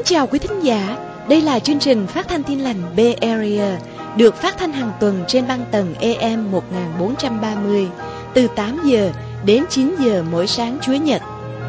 chào quý thính giả, đây là chương trình phát thanh Tin lành Bay Area, được phát thanh hàng tuần trên băng tần AM 1430, từ 8 giờ đến 9 giờ mỗi sáng Chủ nhật.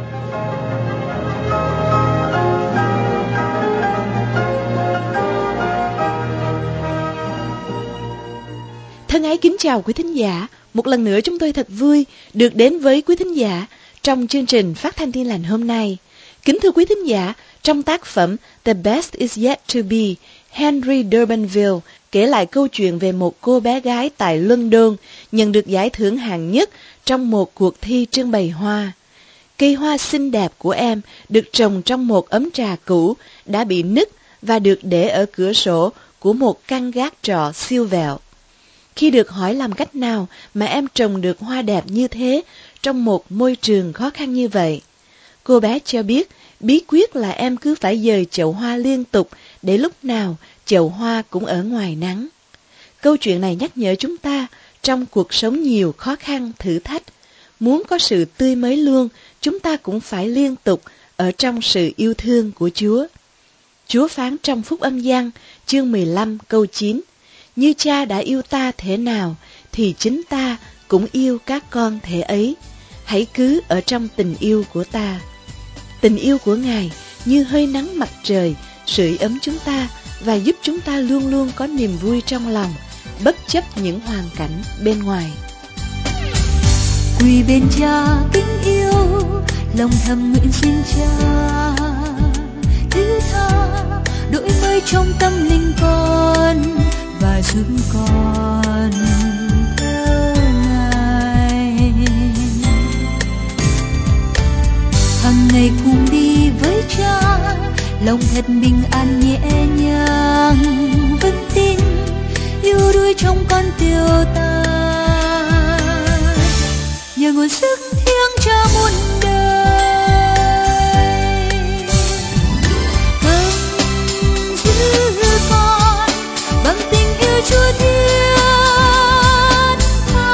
Thân ái kính chào quý thính giả, một lần nữa chúng tôi thật vui được đến với quý thính giả trong chương trình phát thanh Tin lành hôm nay. Kính thưa quý thính giả, trong tác phẩm The Best Is Yet To Be, Henry Durbanville kể lại câu chuyện về một cô bé gái tại London nhận được giải thưởng hạng nhất trong một cuộc thi trưng bày hoa. Cây hoa xinh đẹp của em được trồng trong một ấm trà cũ đã bị nứt và được để ở cửa sổ của một căn gác trọ siêu vẹo. Khi được hỏi làm cách nào mà em trồng được hoa đẹp như thế trong một môi trường khó khăn như vậy, cô bé cho biết bí quyết là em cứ phải dời chậu hoa liên tục để lúc nào chậu hoa cũng ở ngoài nắng. Câu chuyện này nhắc nhở chúng ta trong cuộc sống nhiều khó khăn, thử thách. Muốn có sự tươi mới luôn, chúng ta cũng phải liên tục ở trong sự yêu thương của Chúa. Chúa phán trong Phúc Âm Giăng, chương 15 câu 9, như Cha đã yêu ta thế nào, thì chính ta cũng yêu các con thế ấy. Hãy cứ ở trong tình yêu của ta. Tình yêu của Ngài như hơi nắng mặt trời, sưởi ấm chúng ta và giúp chúng ta luôn luôn có niềm vui trong lòng, bất chấp những hoàn cảnh bên ngoài. Quỳ bên Cha kính yêu, lòng thầm nguyện xin Cha thứ tha đổi mới trong tâm linh con và giúp con theo Ngài. Hằng ngày cùng đi với Cha, lòng thật bình an nhẹ nhàng, vững tin yêu đuối trong con tiêu ta. Nhờ nguồn sức thiêng Cha muôn đời, cầm giữ con bằng tình yêu Chúa thiên tha,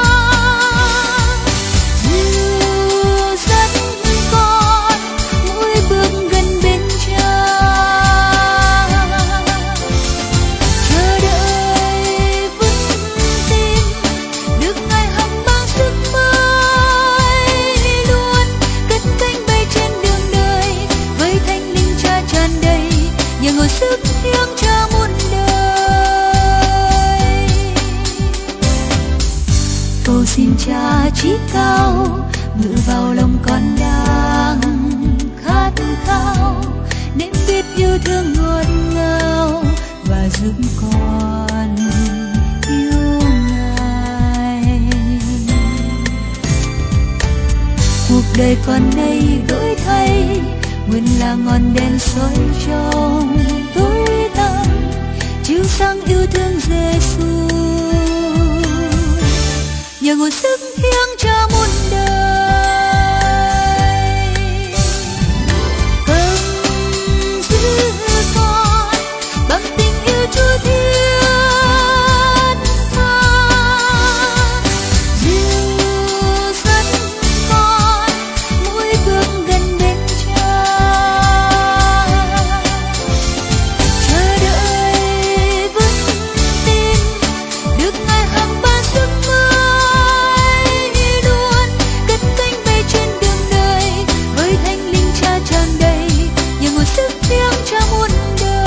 dìu dắt con mỗi bước gần bên Cha, chờ đợi vững tin được Ngài hằng ban sức mới luôn, cất cánh bay trên đường đời với Thánh Linh Cha tràn đầy, nhờ nguồn sức thiêng Cha muôn đời. Cầu xin Cha chí cao ngự vào lòng con đang khát khao, nên biết yêu thương ngọt ngào và giúp con yêu Ngài. Cuộc đời con nay đổi thay, nguyện là ngọn đèn soi trong tối tăm, chiếu sáng yêu thương Giêsu. Nhờ nguồn sức thiêng Cha muôn đời, cầm giữ con bằng tình yêu Chúa thiên tha, dìu dắt con mỗi bước gần bên Cha, chờ đợi vững tin được Ngài hằng ban sức mới luôn, cất cánh bay trên đường đời với Thánh Linh Cha tràn đầy, nhờ nguồn sức thiêng Cha muôn đời.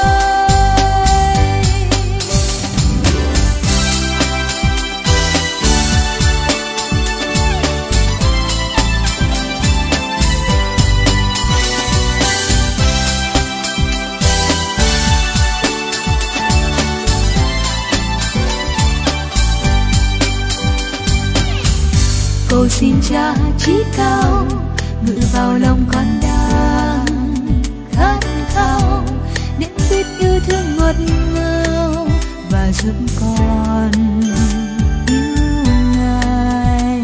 Cầu xin Cha chí cao ngự vào lòng con đang khát khao, nên biết yêu thương ngọt ngào và giúp con yêu Ngài.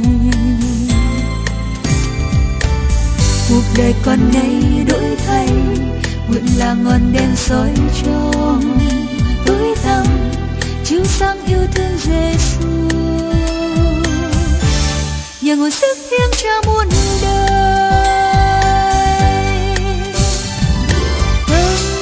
Cuộc đời con nay đổi thay, nguyện là ngọn đèn soi trong tối tăm, chiếu sáng yêu thương Giêsu. Nhờ nguồn sức thiêng Cha muôn đời, cầm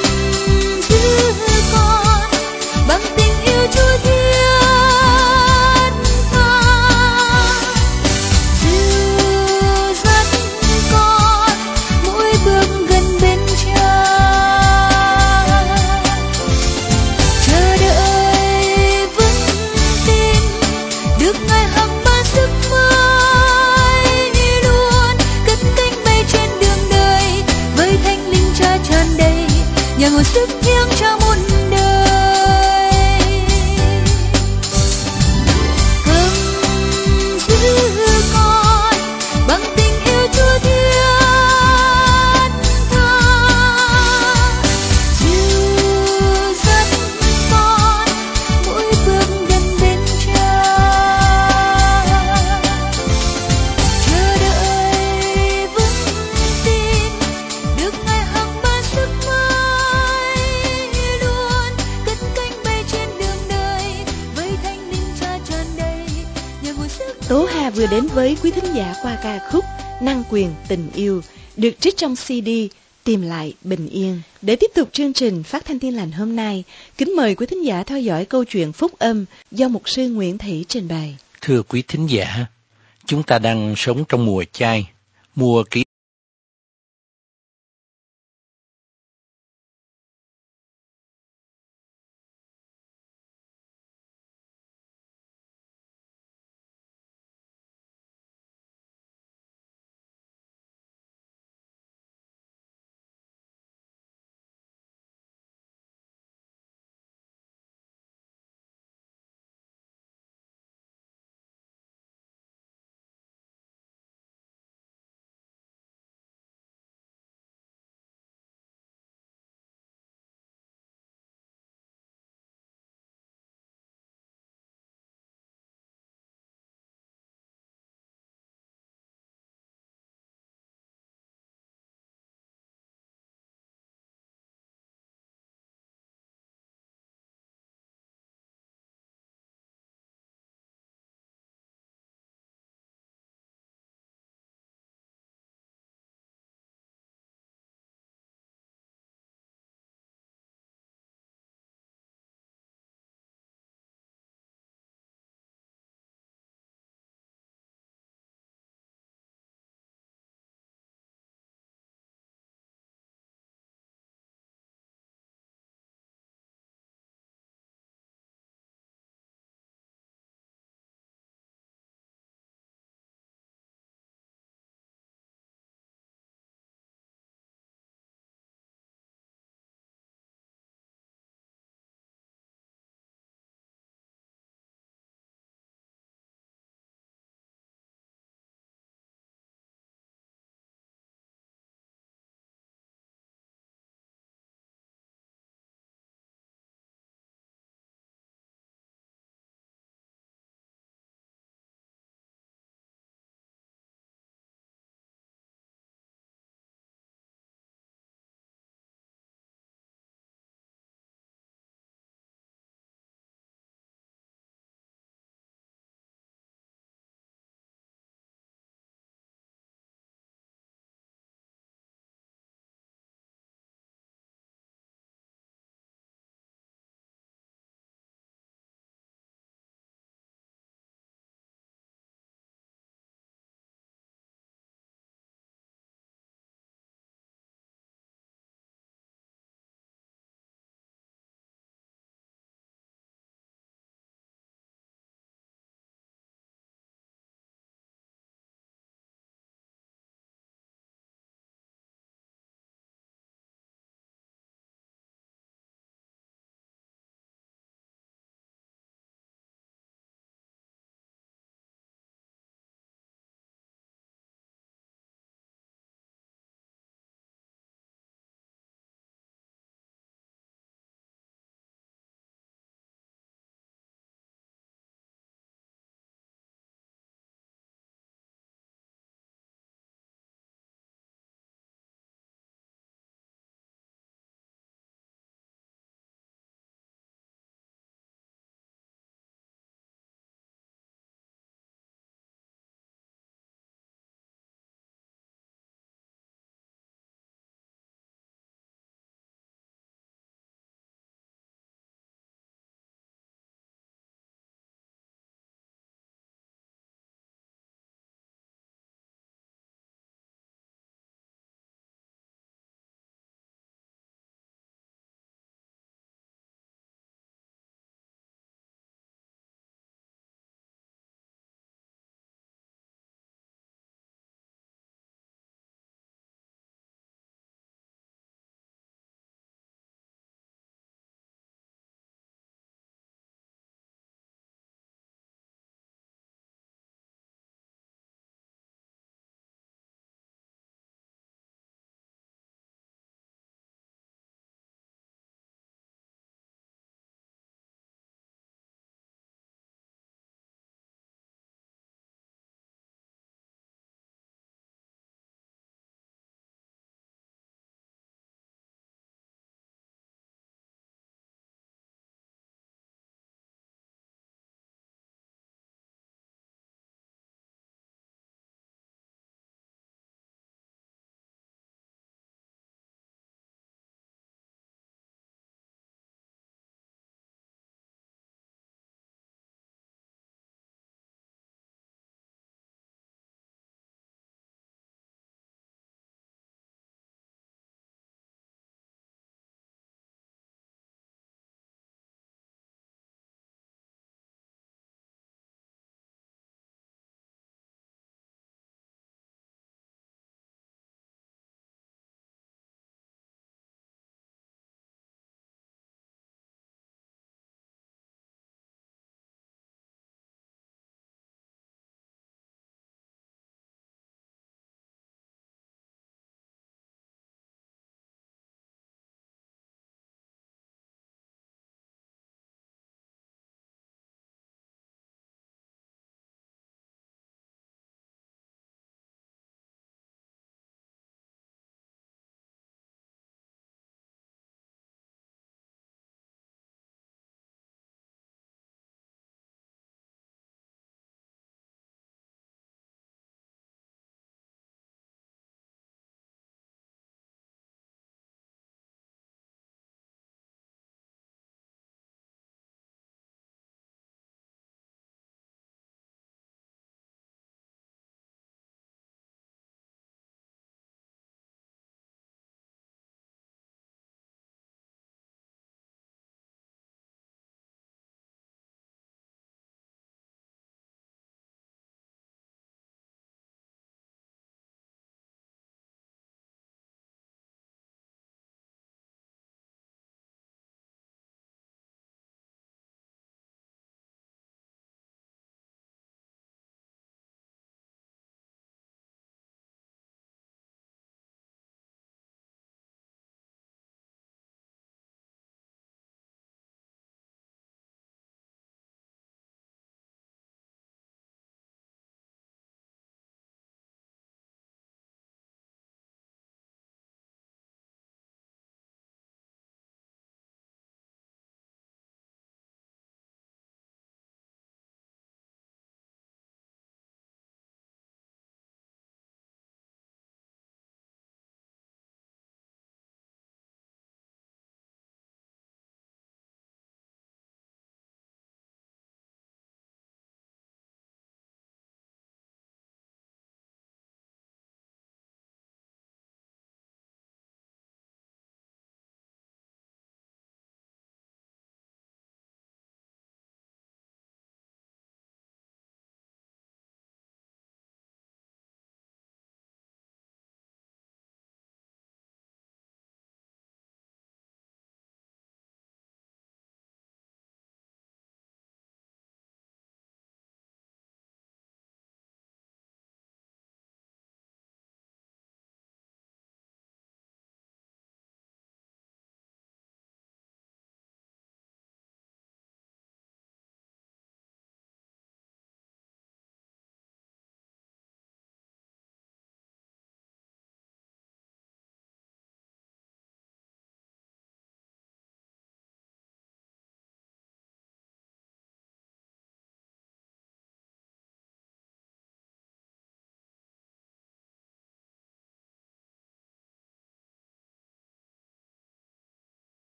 đến với quý thính giả qua ca khúc Năng Quyền Tình Yêu được trích trong CD Tìm Lại Bình Yên. Để tiếp tục chương trình phát thanh Tin Lành hôm nay, kính mời quý thính giả theo dõi câu chuyện phúc âm do mục sư Nguyễn Thị trình bày. Thưa quý thính giả, chúng ta đang sống trong mùa chay, mùa kỷ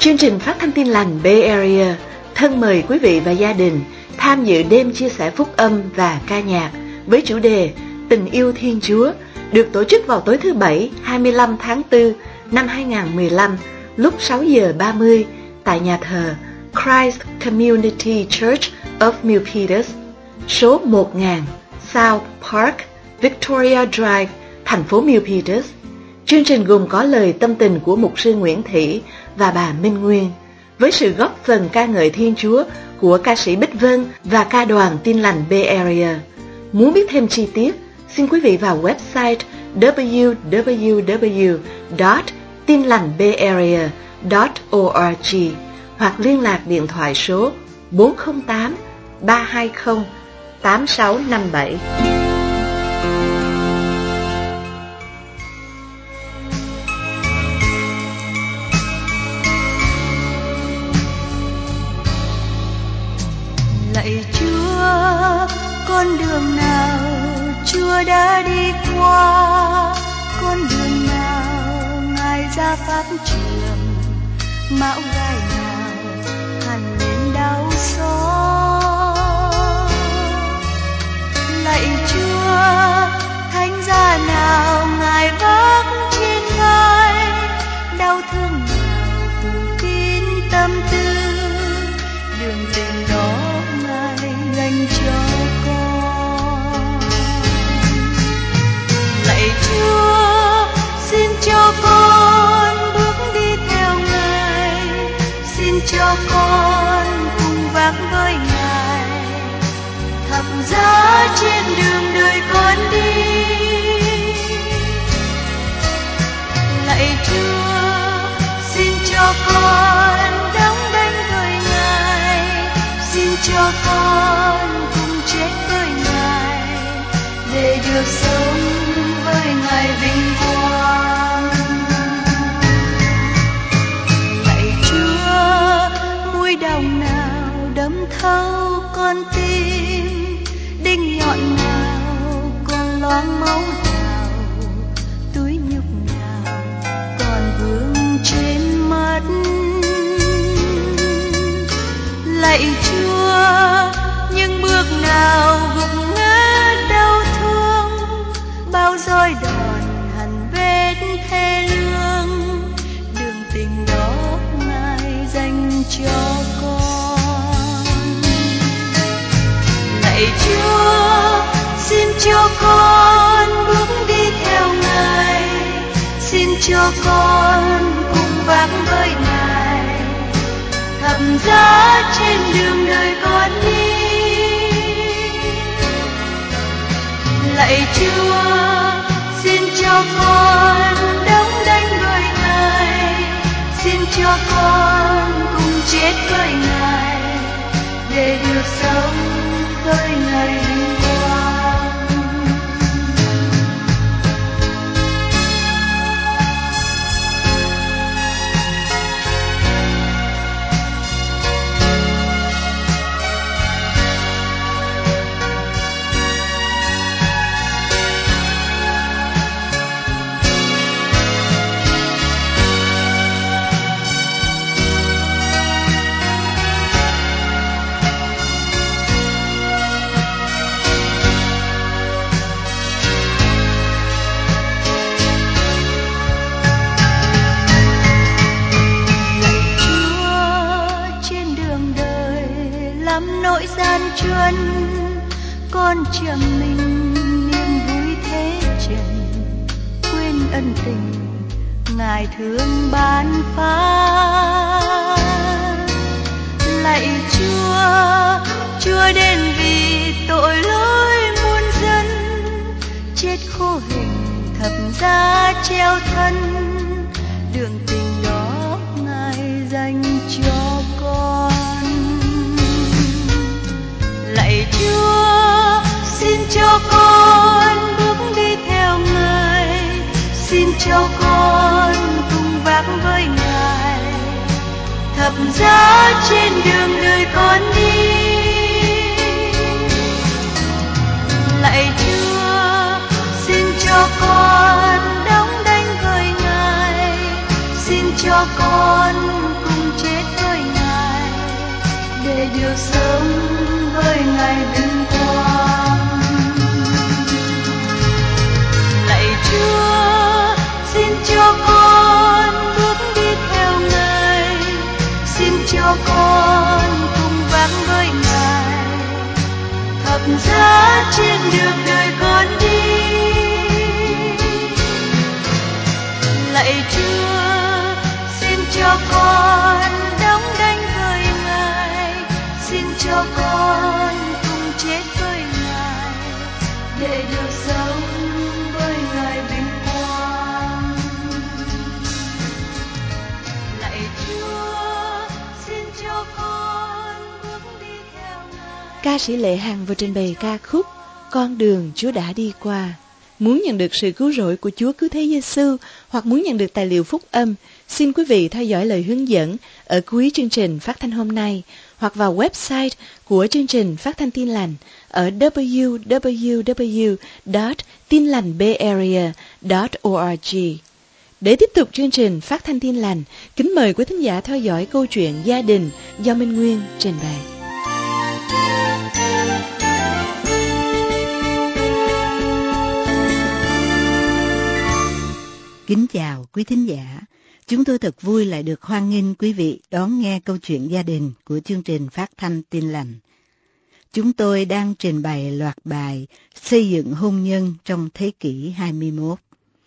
Chương trình phát thanh Tin lành Bay Area thân mời quý vị và gia đình tham dự đêm chia sẻ phúc âm và ca nhạc với chủ đề Tình yêu Thiên Chúa, được tổ chức vào tối thứ Bảy 25 tháng 4 năm 2015 lúc 6 giờ 30 tại nhà thờ Christ Community Church of Milpitas, số 1000 South Park, Victoria Drive, thành phố Milpitas. Chương trình gồm có lời tâm tình của mục sư Nguyễn Thị và bà Minh Nguyên, với sự góp phần ca ngợi Thiên Chúa của ca sĩ Bích Vân và ca đoàn Tin lành Bay Area. Muốn biết thêm chi tiết, xin quý vị vào website www.tinlanhbayarea.org hoặc liên lạc điện thoại số 408 320 8657. Lạy Chúa, con đường nào Chúa đã đi qua, con đường nào Ngài ra pháp trường, mão gai nào hằn lên đau xót. Lạy Chúa, thánh giá nào Ngài vác trên vai, đau thương nào phủ kín tâm tư, đường tình đó Ngài dành cho con. Lạy Chúa, xin cho con bước đi theo Ngài, xin cho con cùng vác với Ngài thập giá trên đường đời con đi. Lạy Chúa, xin cho con đóng đảnh với Ngài, xin cho con cùng chết với Ngài để được sống với Ngài vinh quang. Lạy Chúa, mũi đồng nào đâm thấu con tim, đinh nhọn nào còn loáng máu nào, túi nhục nào còn vương trên mắt. Lạy Chúa, những bước nào gục ngã đau thương, bao roi đòn hằn vết thê lương, đường tình đó Ngài dành cho con. Lạy Chúa, xin cho con bước đi theo Ngài, xin cho con cùng vác với Ngài thập giá trên đường đời con đi. Lạy Chúa, xin cho con đóng đảnh với Ngài, xin cho con cùng chết với Ngài để được sống với Ngài vinh quang. Nỗi gian truân con trầm mình niềm vui thế trần, quên ân tình Ngài thương ban phát. Lạy Chúa, Chúa đến vì tội lỗi muôn dân, chết khô hình thập giá treo thân, đường tình đó Ngài dành cho con. Lạy Chúa, xin cho con bước đi theo Ngài, xin cho con cùng vác với Ngài thập giá trên đường đời con đi. Lạy Chúa, xin cho con đóng đảnh với Ngài, xin cho con cùng được sống với Ngài vinh quang. Lạy Chúa, xin cho con bước đi theo Ngài, xin cho con cùng vác với Ngài thập giá trên đường đời con đi. Lạy Chúa, xin cho con đóng đảnh với Ngài, xin cho con cùng chết với Ngài để được sống với Ngài vinh quang. Lạy Chúa, xin cho con bước đi theo Ngài. Ca sĩ Lệ Hằng vừa trình bày ca khúc Con đường Chúa đã đi qua. Muốn nhận được sự cứu rỗi của Chúa Cứu Thế Giêsu hoặc muốn nhận được tài liệu phúc âm, xin quý vị theo dõi lời hướng dẫn ở cuối chương trình phát thanh hôm nay hoặc vào website của chương trình Phát thanh Tin lành ở www.tinlành.org. Để tiếp tục chương trình Phát thanh Tin lành, kính mời quý thính giả theo dõi câu chuyện gia đình do Minh Nguyên trình bày. Kính chào quý thính giả, chúng tôi thật vui lại được hoan nghênh quý vị đón nghe câu chuyện gia đình của chương trình Phát thanh Tin lành. Chúng tôi đang trình bày loạt bài xây dựng hôn nhân trong thế kỷ 21.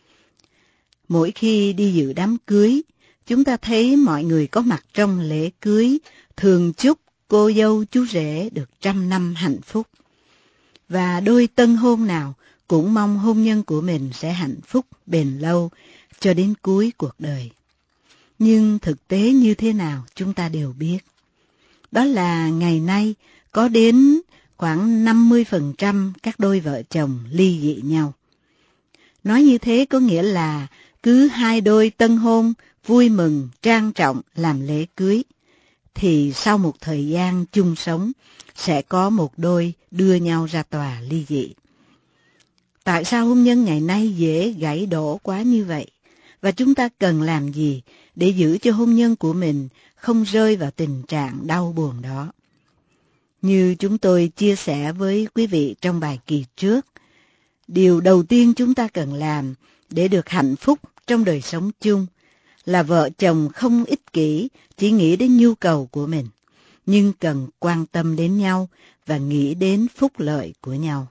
Mỗi khi đi dự đám cưới, chúng ta thấy mọi người có mặt trong lễ cưới thường chúc cô dâu chú rể được 100 năm hạnh phúc. Và đôi tân hôn nào cũng mong hôn nhân của mình sẽ hạnh phúc bền lâu cho đến cuối cuộc đời. Nhưng thực tế như thế nào chúng ta đều biết. Đó là ngày nay có đến khoảng 50% các đôi vợ chồng ly dị nhau. Nói như thế có nghĩa là cứ 2 đôi tân hôn vui mừng trang trọng làm lễ cưới, thì sau một thời gian chung sống sẽ có một đôi đưa nhau ra tòa ly dị. Tại sao hôn nhân ngày nay dễ gãy đổ quá như vậy? Và chúng ta cần làm gì để giữ cho hôn nhân của mình không rơi vào tình trạng đau buồn đó? Như chúng tôi chia sẻ với quý vị trong bài kỳ trước, điều đầu tiên chúng ta cần làm để được hạnh phúc trong đời sống chung là vợ chồng không ích kỷ chỉ nghĩ đến nhu cầu của mình, nhưng cần quan tâm đến nhau và nghĩ đến phúc lợi của nhau.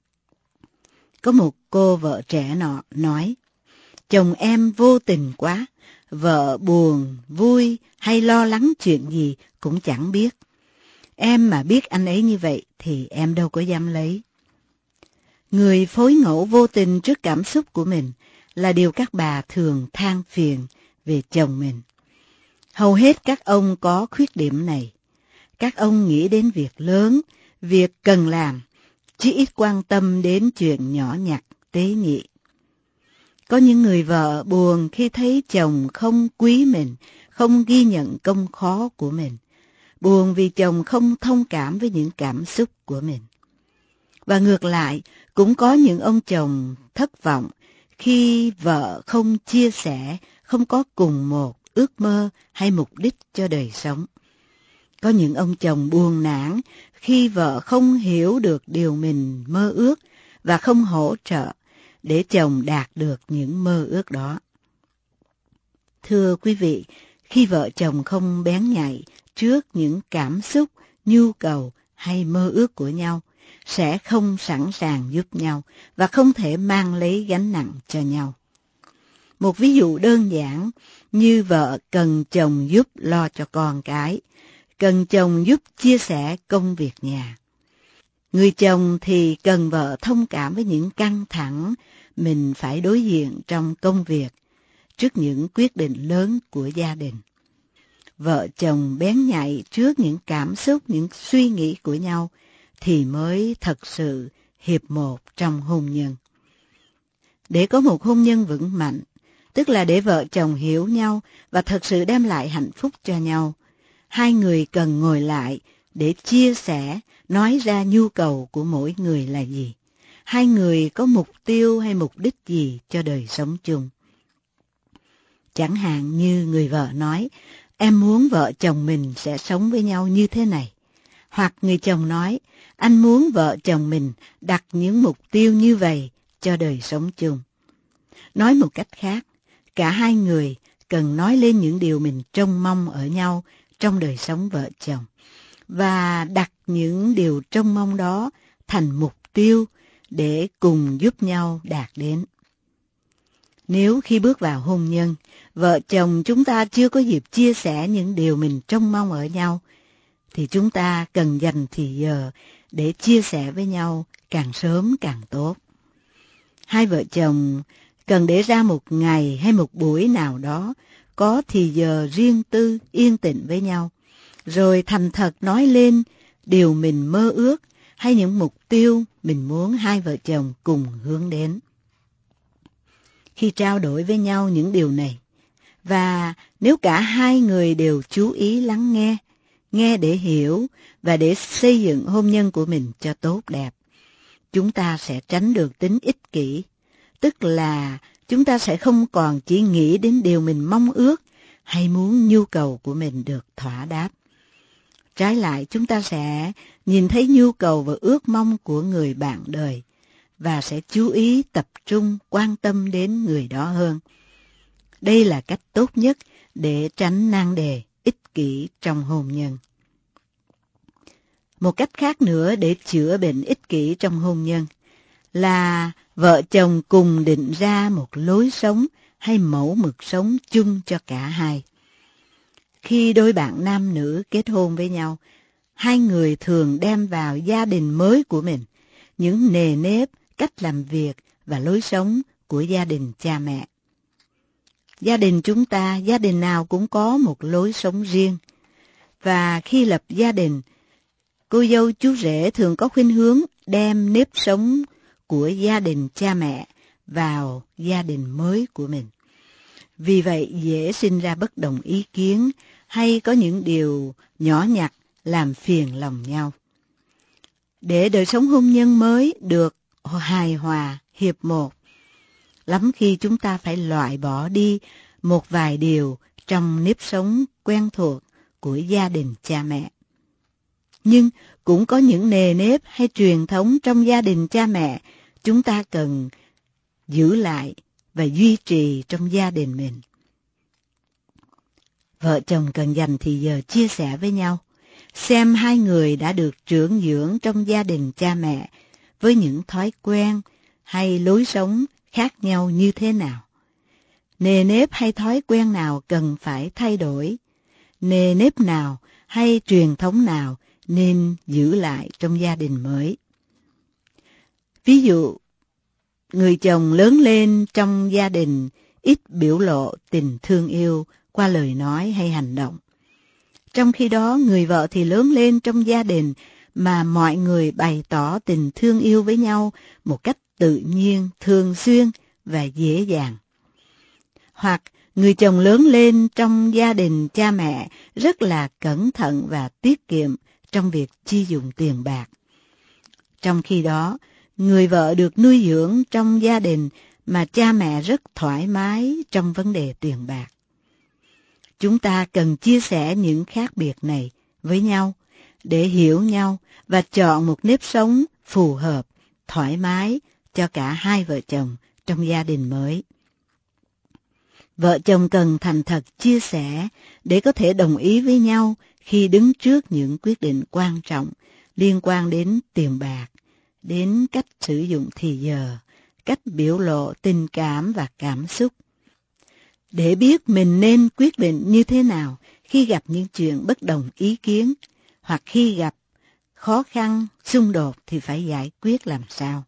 Có một cô vợ trẻ nọ nói, chồng em vô tình quá, vợ buồn, vui hay lo lắng chuyện gì cũng chẳng biết. Em mà biết anh ấy như vậy thì em đâu có dám lấy. Người phối ngẫu vô tình trước cảm xúc của mình là điều các bà thường than phiền về chồng mình. Hầu hết các ông có khuyết điểm này. Các ông nghĩ đến việc lớn, việc cần làm, chỉ ít quan tâm đến chuyện nhỏ nhặt, tế nhị. Có những người vợ buồn khi thấy chồng không quý mình, không ghi nhận công khó của mình. Buồn vì chồng không thông cảm với những cảm xúc của mình. Và ngược lại, cũng có những ông chồng thất vọng khi vợ không chia sẻ, không có cùng một ước mơ hay mục đích cho đời sống. Có những ông chồng buồn nản khi vợ không hiểu được điều mình mơ ước và không hỗ trợ để chồng đạt được những mơ ước đó. Thưa quý vị, khi vợ chồng không bén nhạy trước những cảm xúc, nhu cầu hay mơ ước của nhau, sẽ không sẵn sàng giúp nhau và không thể mang lấy gánh nặng cho nhau. Một ví dụ đơn giản như vợ cần chồng giúp lo cho con cái, cần chồng giúp chia sẻ công việc nhà. Người chồng thì cần vợ thông cảm với những căng thẳng mình phải đối diện trong công việc, trước những quyết định lớn của gia đình. Vợ chồng bén nhạy trước những cảm xúc, những suy nghĩ của nhau thì mới thật sự hiệp một trong hôn nhân. Để có một hôn nhân vững mạnh, tức là để vợ chồng hiểu nhau và thật sự đem lại hạnh phúc cho nhau, hai người cần ngồi lại để chia sẻ, nói ra nhu cầu của mỗi người là gì. Hai người có mục tiêu hay mục đích gì cho đời sống chung. Chẳng hạn như người vợ nói, em muốn vợ chồng mình sẽ sống với nhau như thế này. Hoặc người chồng nói, anh muốn vợ chồng mình đặt những mục tiêu như vậy cho đời sống chung. Nói một cách khác, cả hai người cần nói lên những điều mình trông mong ở nhau trong đời sống vợ chồng, và đặt những điều trông mong đó thành mục tiêu để cùng giúp nhau đạt đến. Nếu khi bước vào hôn nhân, vợ chồng chúng ta chưa có dịp chia sẻ những điều mình trông mong ở nhau, thì chúng ta cần dành thì giờ để chia sẻ với nhau càng sớm càng tốt. Hai vợ chồng cần để ra một ngày hay một buổi nào đó có thì giờ riêng tư yên tĩnh với nhau, rồi thành thật nói lên điều mình mơ ước hay những mục tiêu mình muốn hai vợ chồng cùng hướng đến. Khi trao đổi với nhau những điều này, và nếu cả hai người đều chú ý lắng nghe để hiểu và để xây dựng hôn nhân của mình cho tốt đẹp, chúng ta sẽ tránh được tính ích kỷ, tức là chúng ta sẽ không còn chỉ nghĩ đến điều mình mong ước hay muốn nhu cầu của mình được thỏa đáp. Trái lại, chúng ta sẽ nhìn thấy nhu cầu và ước mong của người bạn đời và sẽ chú ý tập trung quan tâm đến người đó hơn. Đây là cách tốt nhất để tránh nan đề ích kỷ trong hôn nhân. Một cách khác nữa để chữa bệnh ích kỷ trong hôn nhân là vợ chồng cùng định ra một lối sống hay mẫu mực sống chung cho cả hai. Khi đôi bạn nam nữ kết hôn với nhau, hai người thường đem vào gia đình mới của mình những nề nếp, cách làm việc và lối sống của gia đình cha mẹ. Gia đình chúng ta, gia đình nào cũng có một lối sống riêng. Và khi lập gia đình, cô dâu chú rể thường có khuynh hướng đem nếp sống của gia đình cha mẹ vào gia đình mới của mình. Vì vậy dễ sinh ra bất đồng ý kiến hay có những điều nhỏ nhặt làm phiền lòng nhau. Để đời sống hôn nhân mới được hài hòa, hiệp một, lắm khi chúng ta phải loại bỏ đi một vài điều trong nếp sống quen thuộc của gia đình cha mẹ. Nhưng cũng có những nề nếp hay truyền thống trong gia đình cha mẹ chúng ta cần giữ lại và duy trì trong gia đình mình. Vợ chồng cần dành thì giờ chia sẻ với nhau, xem hai người đã được trưởng dưỡng trong gia đình cha mẹ với những thói quen hay lối sống khác nhau như thế nào. Nề nếp hay thói quen nào cần phải thay đổi, nề nếp nào hay truyền thống nào nên giữ lại trong gia đình mới. Ví dụ, người chồng lớn lên trong gia đình ít biểu lộ tình thương yêu qua lời nói hay hành động. Trong khi đó, người vợ thì lớn lên trong gia đình mà mọi người bày tỏ tình thương yêu với nhau một cách tự nhiên, thường xuyên và dễ dàng. Hoặc người chồng lớn lên trong gia đình cha mẹ rất là cẩn thận và tiết kiệm trong việc chi dùng tiền bạc. Trong khi đó, người vợ được nuôi dưỡng trong gia đình mà cha mẹ rất thoải mái trong vấn đề tiền bạc. Chúng ta cần chia sẻ những khác biệt này với nhau để hiểu nhau và chọn một nếp sống phù hợp, thoải mái cho cả hai vợ chồng trong gia đình mới. Vợ chồng cần thành thật chia sẻ để có thể đồng ý với nhau khi đứng trước những quyết định quan trọng liên quan đến tiền bạc, đến cách sử dụng thì giờ, cách biểu lộ tình cảm và cảm xúc. Để biết mình nên quyết định như thế nào khi gặp những chuyện bất đồng ý kiến, hoặc khi gặp khó khăn, xung đột thì phải giải quyết làm sao.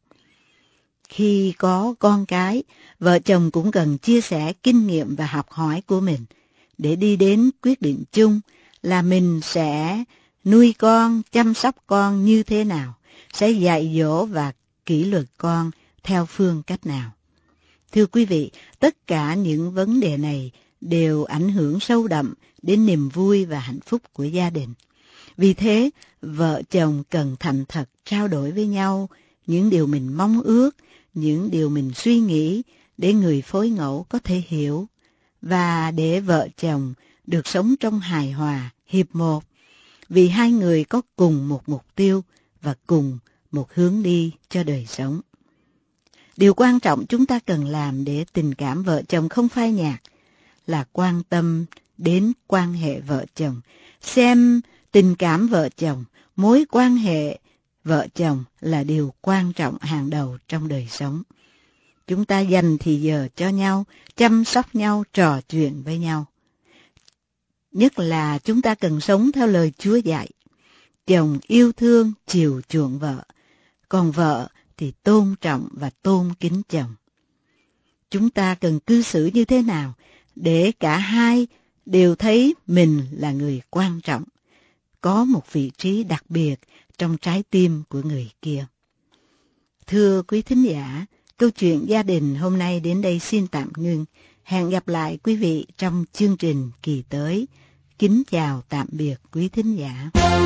Khi có con cái, vợ chồng cũng cần chia sẻ kinh nghiệm và học hỏi của mình để đi đến quyết định chung là mình sẽ nuôi con, chăm sóc con như thế nào, sẽ dạy dỗ và kỷ luật con theo phương cách nào. Thưa quý vị, tất cả những vấn đề này đều ảnh hưởng sâu đậm đến niềm vui và hạnh phúc của gia đình. Vì thế, vợ chồng cần thành thật trao đổi với nhau những điều mình mong ước, những điều mình suy nghĩ để người phối ngẫu có thể hiểu, và để vợ chồng được sống trong hài hòa, hiệp một, vì hai người có cùng một mục tiêu và cùng một hướng đi cho đời sống. Điều quan trọng chúng ta cần làm để tình cảm vợ chồng không phai nhạt là quan tâm đến quan hệ vợ chồng, xem tình cảm vợ chồng, mối quan hệ vợ chồng là điều quan trọng hàng đầu trong đời sống. Chúng ta dành thì giờ cho nhau, chăm sóc nhau, trò chuyện với nhau. Nhất là chúng ta cần sống theo lời Chúa dạy. Chồng yêu thương, chiều chuộng vợ, còn vợ thì tôn trọng và tôn kính chồng. Chúng ta cần cư xử như thế nào để cả hai đều thấy mình là người quan trọng, có một vị trí đặc biệt trong trái tim của người kia. Thưa quý thính giả, câu chuyện gia đình hôm nay đến đây xin tạm ngưng. Hẹn gặp lại quý vị trong chương trình kỳ tới. Kính chào tạm biệt quý thính giả.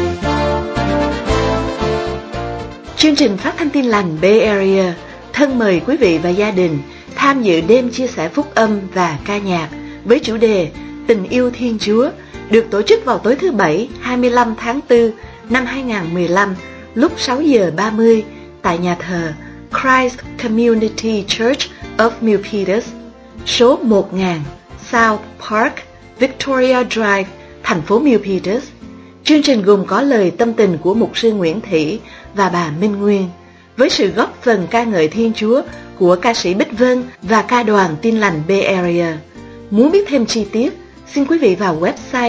Chương trình phát thanh Tin lành Bay Area thân mời quý vị và gia đình tham dự đêm chia sẻ phúc âm và ca nhạc với chủ đề Tình yêu Thiên Chúa, được tổ chức vào tối thứ Bảy 25 tháng 4 năm 2015 lúc 6 giờ 30 tại nhà thờ Christ Community Church of Milpitas, số 1000 South Park, Victoria Drive, thành phố Milpitas. Chương trình gồm có lời tâm tình của mục sư Nguyễn Thị và bà Minh Nguyên, với sự góp phần ca ngợi Thiên Chúa của ca sĩ Bích Vân và ca đoàn Tin lành Bay Area. Muốn biết thêm chi tiết, xin quý vị vào website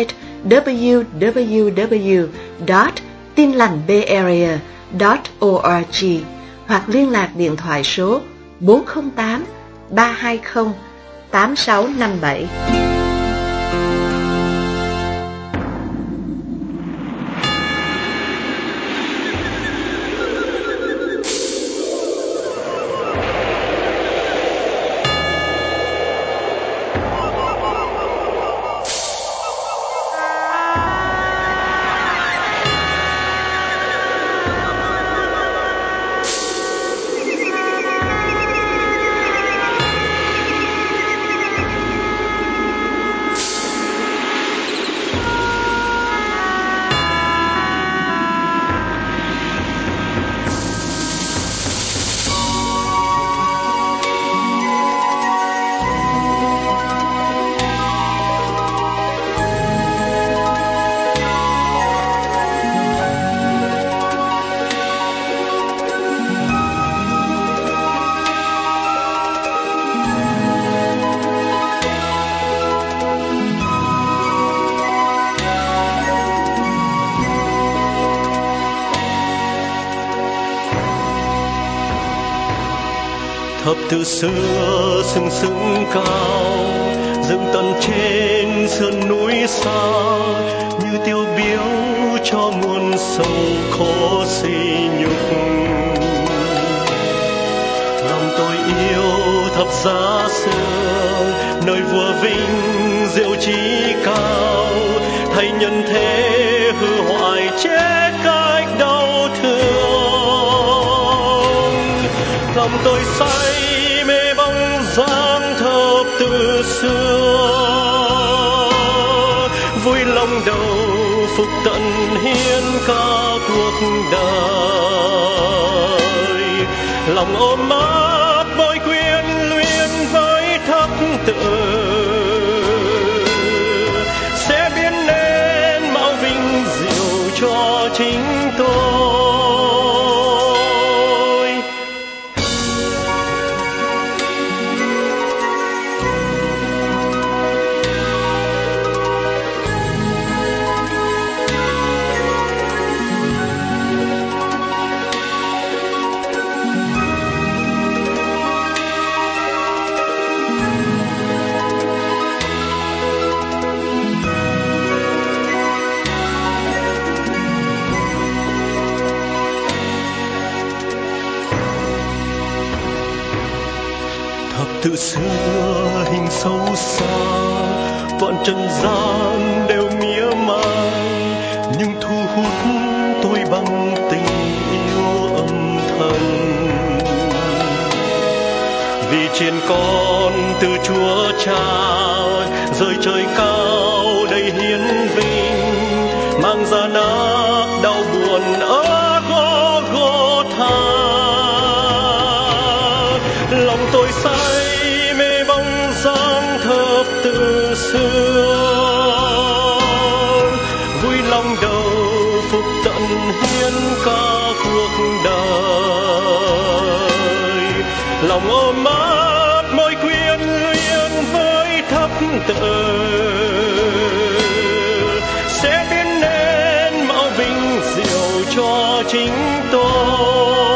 www.tinlanhbayarea.org hoặc liên lạc điện thoại số 408 320 8657. thập tự xưa sừng sững cao, dựng tận trên sườn núi xa, như tiêu biểu cho muôn sầu khổ sỉ nhục. Lòng tôi yêu thập giá xưa, nơi vua vinh diệu trí cao, thay nhân thế hư hoại chết cách đau thương. Lòng tôi say mê bóng dáng thập tự xưa, vui lòng đầu phục tận hiến cả cuộc đời. Lòng ôm ấp môi quyến luyến với thập tự, sẽ biến nên mạo vinh diệu cho chính tôi. Từ xưa hình xấu xa, vạn trần gian đều mỉa mai, nhưng thu hút tôi bằng tình yêu âm thầm. Vì chiên con từ Chúa Cha rơi trời cao đầy hiến vinh, mang ra nát đau buồn ở Golgotha. Lòng tôi say mê bóng dáng thập tự xưa, vui lòng đầu phục tận hiến cả cuộc đời. Lòng ôm ấp môi quyến luyến với thập tự, sẽ biến nên mạo vinh diệu cho chính tôi.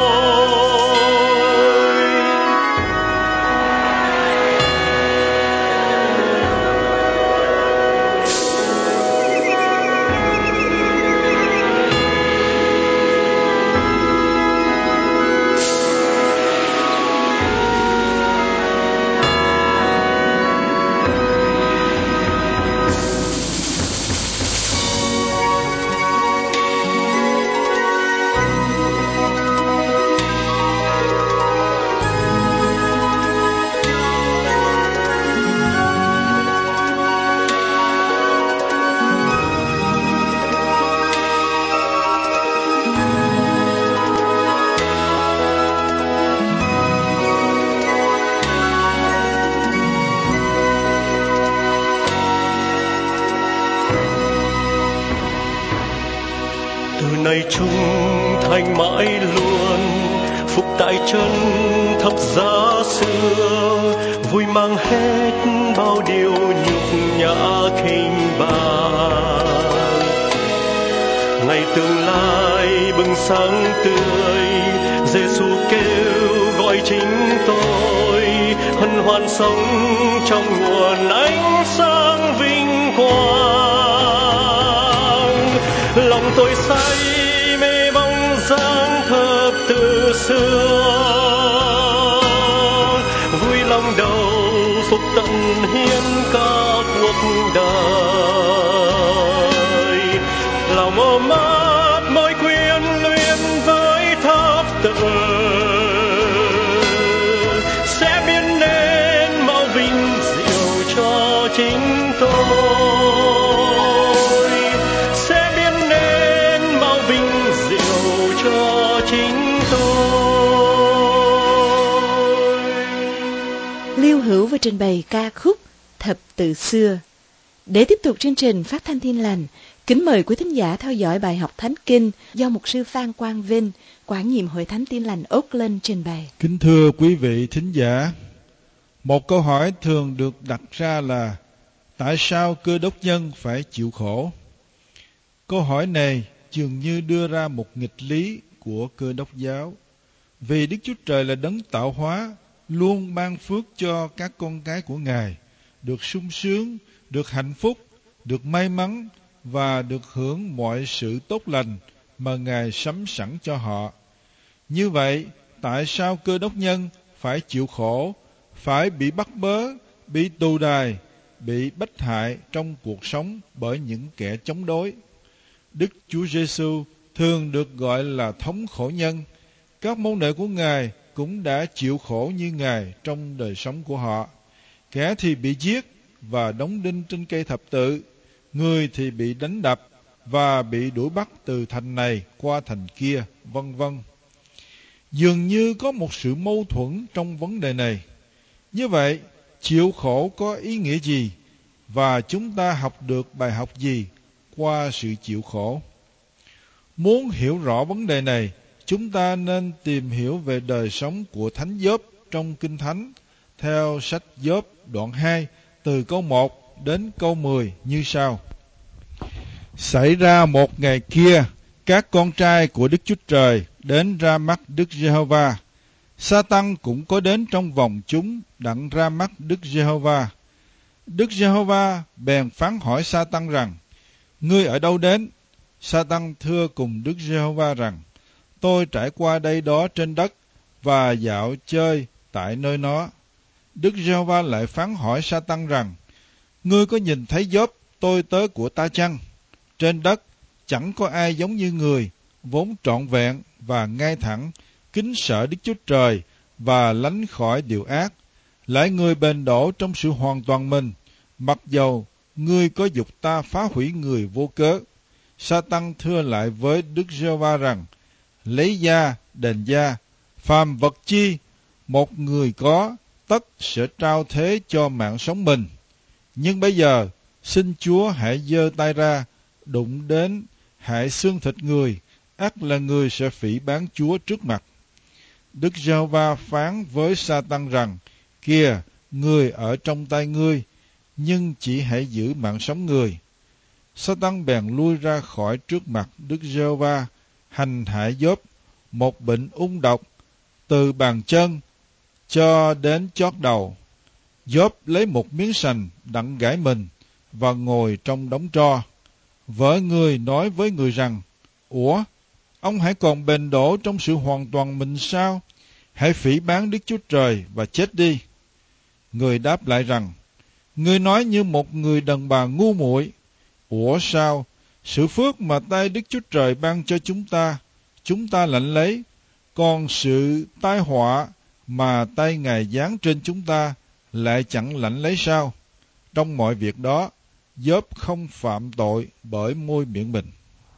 Này trung thành mãi luôn, phục tại chân thập giá xưa, vui mang hết bao điều nhục nhã khinh bạc. Ngày tương lai bừng sáng tươi, Giêsu kêu gọi chính tôi, hân hoan sống trong nguồn ánh sáng vinh quang. Lòng tôi say mê bóng dáng thập tự xưa, vui lòng đầu phục tận hiến cả cuộc đời. Lòng ôm ấp môi quyến luyến với thập tự, sẽ biến nên mạo vinh diệu cho chính tôi. Lưu Hữu vừa trình bày ca khúc Thập tự xưa. Để tiếp tục chương trình phát thanh Tin lành, kính mời quý thính giả theo dõi bài học Thánh Kinh do mục sư Phan Quang Vinh, quản nhiệm Hội Thánh Tin lành Oakland trình bày. Kính thưa quý vị thính giả, một câu hỏi thường được đặt ra là tại sao Cơ Đốc nhân phải chịu khổ? Câu hỏi này dường như đưa ra một nghịch lý của Cơ Đốc giáo. Vì Đức Chúa Trời là đấng tạo hóa, luôn ban phước cho các con cái của Ngài, được sung sướng, được hạnh phúc, được may mắn và được hưởng mọi sự tốt lành mà Ngài sắm sẵn cho họ. Như vậy, tại sao Cơ Đốc nhân phải chịu khổ, phải bị bắt bớ, bị tù đày, bị bách hại trong cuộc sống bởi những kẻ chống đối? Đức Chúa Giêsu thường được gọi là thống khổ nhân. Các môn đệ của Ngài cũng đã chịu khổ như Ngài trong đời sống của họ. Kẻ thì bị giết và đóng đinh trên cây thập tự, người thì bị đánh đập và bị đuổi bắt từ thành này qua thành kia, vân vân. Dường như có một sự mâu thuẫn trong vấn đề này. Như vậy, chịu khổ có ý nghĩa gì và chúng ta học được bài học gì qua sự chịu khổ? Muốn hiểu rõ vấn đề này, chúng ta nên tìm hiểu về đời sống của Thánh Gióp trong Kinh Thánh theo sách Gióp đoạn 2 từ câu 1 đến câu 10 như sau. Xảy ra một ngày kia, các con trai của Đức Chúa Trời đến ra mắt Đức Giê-hô-va. Sa-tăng cũng có đến trong vòng chúng đặng ra mắt Đức Giê-hô-va. Đức Giê-hô-va bèn phán hỏi Sa-tăng rằng: Ngươi ở đâu đến? Sa-tăng thưa cùng Đức Giê-hô-va rằng: Tôi trải qua đây đó trên đất và dạo chơi tại nơi nó. Đức Giê-hô-va lại phán hỏi Sa-tăng rằng: Ngươi có nhìn thấy Gióp tôi tớ của ta chăng? Trên đất chẳng có ai giống như người, vốn trọn vẹn và ngay thẳng, kính sợ Đức Chúa Trời và lánh khỏi điều ác. Lại người bền đổ trong sự hoàn toàn mình, mặc dầu ngươi có dục ta phá hủy người vô cớ. Sa-tăng thưa lại với Đức Giê-hô-va rằng: lấy da, đền da, phàm vật chi một người có, tất sẽ trao thế cho mạng sống mình. Nhưng bây giờ, xin Chúa hãy giơ tay ra, đụng đến hại xương thịt người, ắt là người sẽ phỉ báng Chúa trước mặt. Đức Giê-hô-va phán với Sa-tăng rằng: kìa, người ở trong tay ngươi, nhưng chỉ hãy giữ mạng sống người. Sa-tăng bèn lui ra khỏi trước mặt Đức Giê-hô-va, hành hại Gióp một bệnh ung độc từ bàn chân cho đến chót đầu. Gióp lấy một miếng sành đặng gãi mình và ngồi trong đống tro. Vợ người nói với người rằng: ủa, ông hãy còn bền đổ trong sự hoàn toàn mình sao? Hãy phỉ báng Đức Chúa Trời và chết đi. Người đáp lại rằng: ngươi nói như một người đàn bà ngu muội. Ủa sao? Sự phước mà tay Đức Chúa Trời ban cho chúng ta lãnh lấy, còn sự tai họa mà tay Ngài giáng trên chúng ta lại chẳng lãnh lấy sao? Trong mọi việc đó, Gióp không phạm tội bởi môi miệng mình.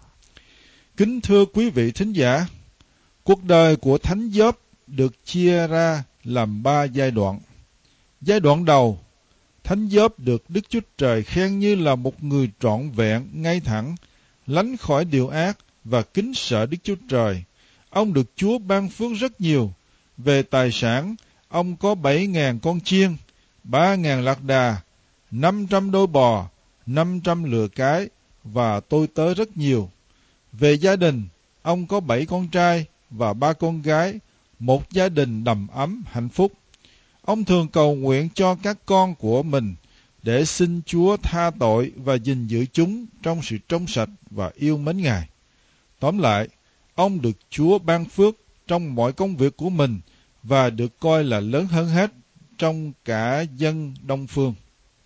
Kính thưa quý vị thính giả, cuộc đời của Thánh Gióp được chia ra làm 3 giai đoạn. Giai đoạn đầu, Thánh Gióp được Đức Chúa Trời khen như là một người trọn vẹn, ngay thẳng, lánh khỏi điều ác và kính sợ Đức Chúa Trời. Ông được Chúa ban phước rất nhiều. Về tài sản, ông có 7.000 con chiên, 3.000 lạc đà, 500 đôi bò, 500 lừa cái và tôi tớ rất nhiều. Về gia đình, ông có 7 con trai và 3 con gái, một gia đình đầm ấm hạnh phúc. Ông thường cầu nguyện cho các con của mình để xin Chúa tha tội và gìn giữ chúng trong sự trong sạch và yêu mến Ngài. Tóm lại, ông được Chúa ban phước trong mọi công việc của mình và được coi là lớn hơn hết trong cả dân Đông Phương.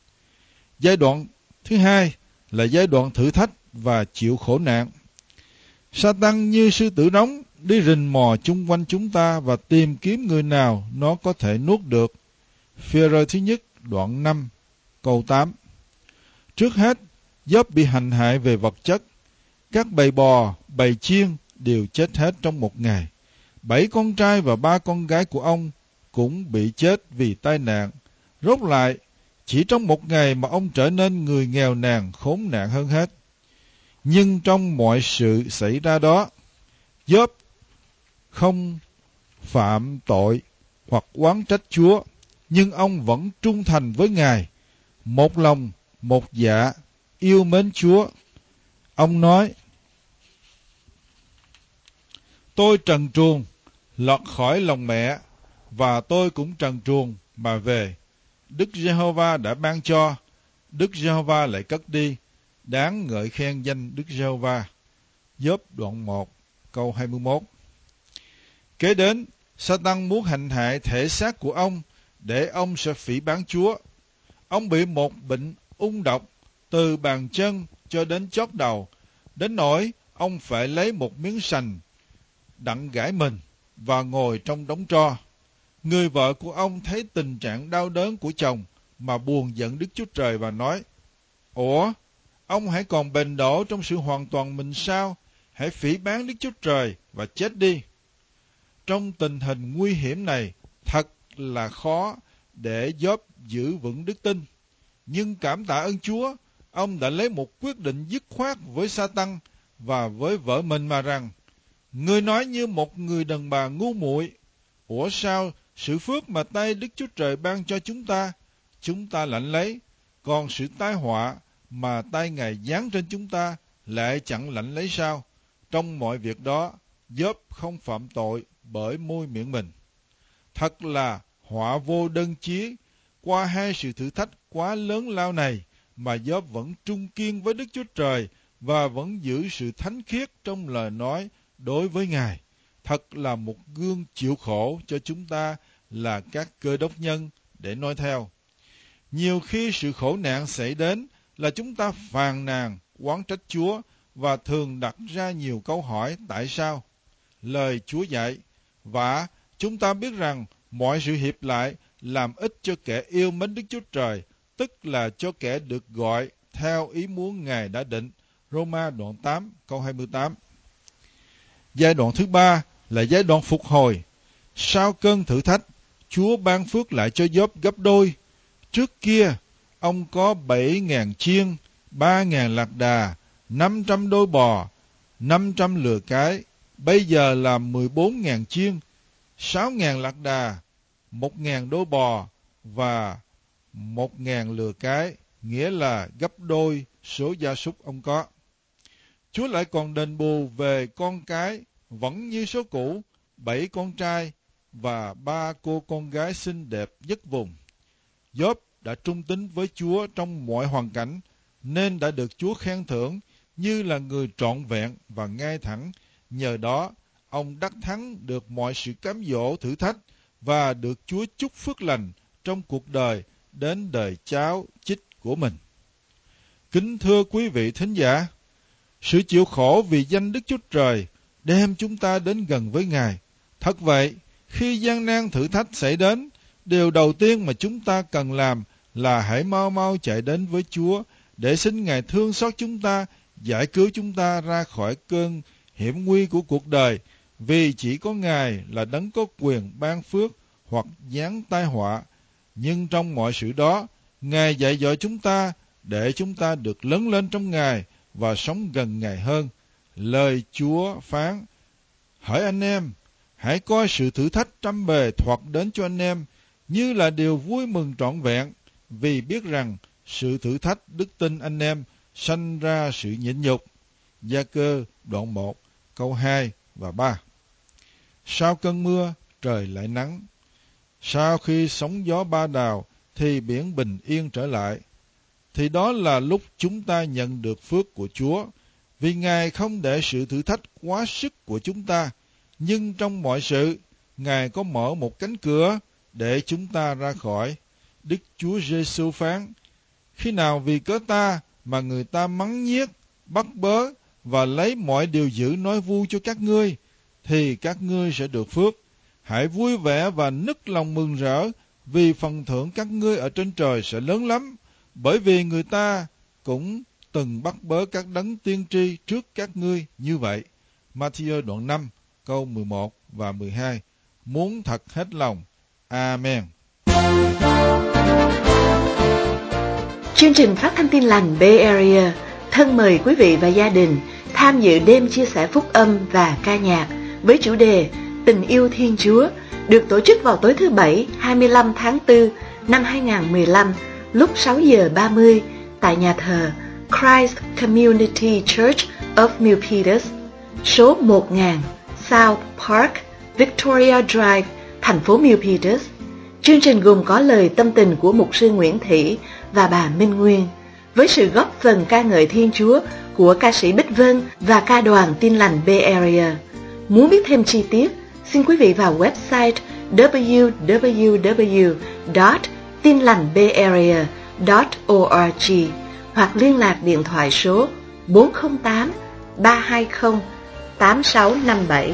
Giai đoạn thứ hai là giai đoạn thử thách và chịu khổ nạn. Sa-tăng như sư tử nóng đi rình mò chung quanh chúng ta và tìm kiếm người nào nó có thể nuốt được. Phi-e-rơ thứ nhất đoạn 5 câu 8. Trước hết, Gióp bị hành hại về vật chất. Các bầy bò, bầy chiên đều chết hết trong một ngày. 7 con trai và 3 con gái của ông cũng bị chết vì tai nạn. Rốt lại, chỉ trong một ngày mà ông trở nên người nghèo nàn khốn nạn hơn hết. Nhưng trong mọi sự xảy ra đó, Gióp không phạm tội hoặc oán trách Chúa, nhưng ông vẫn trung thành với Ngài, một lòng, một dạ, yêu mến Chúa. Ông nói: tôi trần truồng, lọt khỏi lòng mẹ, và tôi cũng trần truồng mà về. Đức Giê-hô-va đã ban cho, Đức Giê-hô-va lại cất đi, đáng ngợi khen danh Đức Giê-hô-va. Gióp đoạn 1 câu 21. Kế đến, Sa-tăng muốn hành hại thể xác của ông để ông sẽ phỉ báng Chúa. Ông bị một bệnh ung độc từ bàn chân cho đến chót đầu, đến nỗi ông phải lấy một miếng sành đặng gãi mình và ngồi trong đống tro. Người vợ của ông thấy tình trạng đau đớn của chồng mà buồn giận Đức Chúa Trời và nói: ủa, ông hãy còn bền đổ trong sự hoàn toàn mình sao? Hãy phỉ báng Đức Chúa Trời và chết đi. Trong tình hình nguy hiểm này, thật là khó để Gióp giữ vững đức tin. Nhưng cảm tạ ơn Chúa, ông đã lấy một quyết định dứt khoát với Sa-tăng và với vợ mình mà rằng: ngươi nói như một người đàn bà ngu muội. Ủa sao sự phước mà tay Đức Chúa Trời ban cho chúng ta lãnh lấy, còn sự tai họa mà tay Ngài giáng trên chúng ta lại chẳng lãnh lấy sao? Trong mọi việc đó, Gióp không phạm tội bởi môi miệng mình. Thật là họa vô đơn chí, qua 2 sự thử thách quá lớn lao này mà Gióp vẫn trung kiên với Đức Chúa Trời và vẫn giữ sự thánh khiết trong lời nói đối với Ngài. Thật là một gương chịu khổ cho chúng ta là các Cơ Đốc nhân để noi theo. Nhiều khi sự khổ nạn xảy đến là chúng ta phàn nàn, oán trách Chúa và thường đặt ra nhiều câu hỏi tại sao. Lời Chúa dạy: và chúng ta biết rằng mọi sự hiệp lại làm ích cho kẻ yêu mến Đức Chúa Trời, tức là cho kẻ được gọi theo ý muốn Ngài đã định. Roma đoạn 8 câu 28. Giai đoạn thứ ba là giai đoạn phục hồi. Sau cơn thử thách, Chúa ban phước lại cho Gióp gấp đôi. Trước kia, ông có 7.000 chiên, 3.000 lạc đà, 500 đôi bò, 500 lừa cái. Bây giờ là 14.000 chiên, 6.000 lạc đà, 1.000 đôi bò và 1.000 lừa cái, nghĩa là gấp đôi số gia súc ông có. Chúa lại còn đền bù về con cái, vẫn như số cũ, 7 con trai và 3 cô con gái xinh đẹp nhất vùng. Gióp đã trung tín với Chúa trong mọi hoàn cảnh, nên đã được Chúa khen thưởng như là người trọn vẹn và ngay thẳng. Nhờ đó, ông đắc thắng được mọi sự cám dỗ thử thách và được Chúa chúc phước lành trong cuộc đời đến đời cháu chích của mình. Kính thưa quý vị thính giả, sự chịu khổ vì danh Đức Chúa Trời đem chúng ta đến gần với Ngài. Thật vậy, khi gian nan thử thách xảy đến, điều đầu tiên mà chúng ta cần làm là hãy mau mau chạy đến với Chúa để xin Ngài thương xót chúng ta, giải cứu chúng ta ra khỏi cơn hiểm nguy của cuộc đời, vì chỉ có Ngài là đấng có quyền ban phước hoặc giáng tai họa. Nhưng trong mọi sự đó, Ngài dạy dỗ chúng ta để chúng ta được lớn lên trong Ngài và sống gần Ngài hơn. Lời Chúa phán: hỡi anh em, hãy coi sự thử thách trăm bề thoạt đến cho anh em như là điều vui mừng trọn vẹn, vì biết rằng sự thử thách đức tin anh em sanh ra sự nhịn nhục. Gia-cơ đoạn 1 câu 2 và 3. Sau cơn mưa, trời lại nắng. Sau khi sóng gió ba đào, thì biển bình yên trở lại. Thì đó là lúc chúng ta nhận được phước của Chúa, vì Ngài không để sự thử thách quá sức của chúng ta, nhưng trong mọi sự, Ngài có mở một cánh cửa để chúng ta ra khỏi. Đức Chúa Giêsu phán: khi nào vì cớ ta mà người ta mắng nhiếc, bắt bớ và lấy mọi điều dữ nói vu cho các ngươi, thì các ngươi sẽ được phước. Hãy vui vẻ và nức lòng mừng rỡ, vì phần thưởng các ngươi ở trên trời sẽ lớn lắm, bởi vì người ta cũng từng bắt bớ các đấng tiên tri trước các ngươi như vậy. Ma-thi-ơ đoạn 5 câu 11 và 12. Muốn thật hết lòng. Amen. Chương trình phát thanh Tin lành Bay Area thân mời quý vị và gia đình tham dự đêm chia sẻ phúc âm và ca nhạc với chủ đề Tình yêu Thiên Chúa, được tổ chức vào tối thứ Bảy 25 tháng 4 năm 2015 lúc 6 giờ 30 tại nhà thờ Christ Community Church of Milpitas, số 1000 South Park, Victoria Drive, thành phố Milpitas. Chương trình gồm có lời tâm tình của mục sư Nguyễn Thị và bà Minh Nguyên, với sự góp phần ca ngợi Thiên Chúa của ca sĩ Bích Vân và ca đoàn Tin lành Bay Area. Muốn biết thêm chi tiết, xin quý vị vào website www.tinlành.bayarea.org hoặc liên lạc điện thoại số 408 320 8657.